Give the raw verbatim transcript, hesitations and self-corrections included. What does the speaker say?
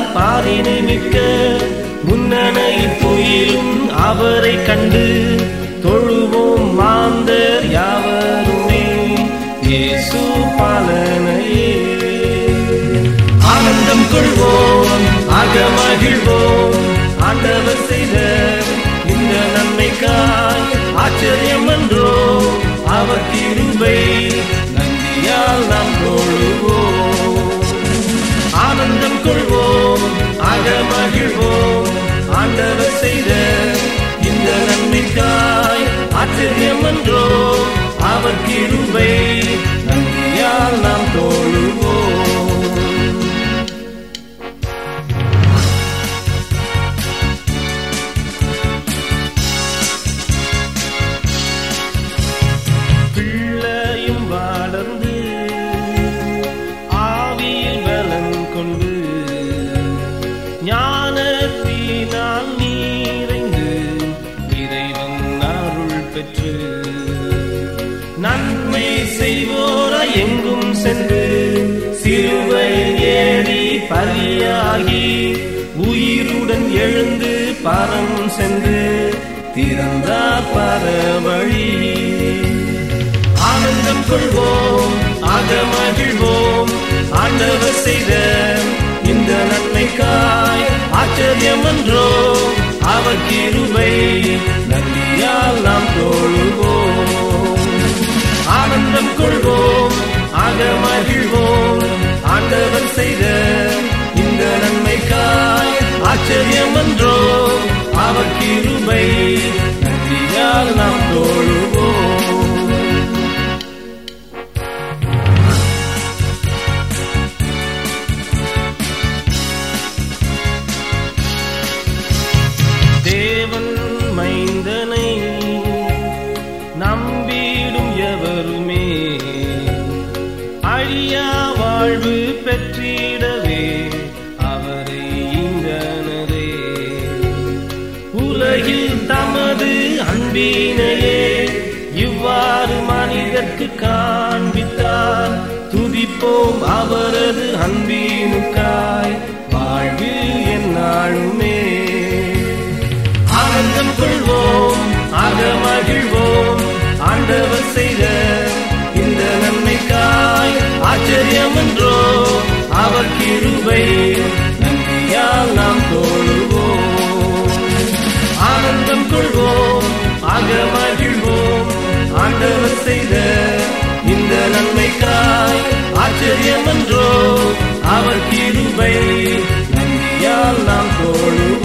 பாரினை மிக்க முன்னணை துயிலும் அவரை கண்டு தொழுவோம் மாந்தர் யாவருமே இயேசு பாலனையே. ஆனந்தம் கொள்வோம் அகமகிழ்வோம் ஆண்டவர் செய்த இந்த நன்மைக்காய் ஆச்சரியம் என்றோ அவர் கிருபை நன்றியால் நாம் தொழுவோம். ஆனந்தம் கொள்வோம் அகமகிழ்வோம் ஆண்டவர் செய்த இந்த நன்மைக்காய் ஆச்சரியம் என்றோ அவர் கிருபை நன்றியால் நாம் தொழுவோம். பிள்ளையும் வளர்ந்து ஆவியில் பலன் கொண்டு ஞானத்தினால் நிறைந்து இறைவன் அருள் பெற்று நன்மை செய்வோரா எங்கும் சென்று சிலுவை ஏறி பலியாகி உயிருடன் எழுந்து பரம் சென்று திறந்தார் பரவழி. ஆனந்தம் கொள்வோம் அகமகிழ்வோம் ஆண்டவர் செய்த இந்த நன்மைக்காய் ஆச்சரியம் என்றோ அவர் கிருபை நன்றியால் நாம் தொழுவோம். ஆனந்தம் கொள்வோம் அகமகிழ்வோம் ஆண்டவர் செய்த இந்த நன்மைக்காய் ஆச்சரியம் என்றோ அவர் கிருபை நன்றியால் நாம் தொழுவோம். தேவன் மைந்தனை நம்பிடும் எவருமே அழியா வாழ்வு பெற்றிடவே அவரை ஈந்தனரே. உலகில் தமது அன்பினையே இவ்வாறு மனிதர்க்கு காண்பித்தார். துதிப்போம் அவரது அன்பினுக்காய் வாழ்வு எந்நாளுமே. ஆனந்தம் கொள்வோம் அகமகிழ்வோம் ஆண்டவர் செய்த இந்த நன்மைக்காய் ஆச்சரியம் என்றோ அவர் கிருபை நன்றியால் நாம் தொழுவோம். ஆனந்தம் கொள்வோம் அகமகிழ்வோம் ஆண்டவர் செய்த இந்த நன்மைக்காய் ஆச்சரியம் என்றோ அவர் கிருபை நன்றியால் நாம் தொழுவோம்.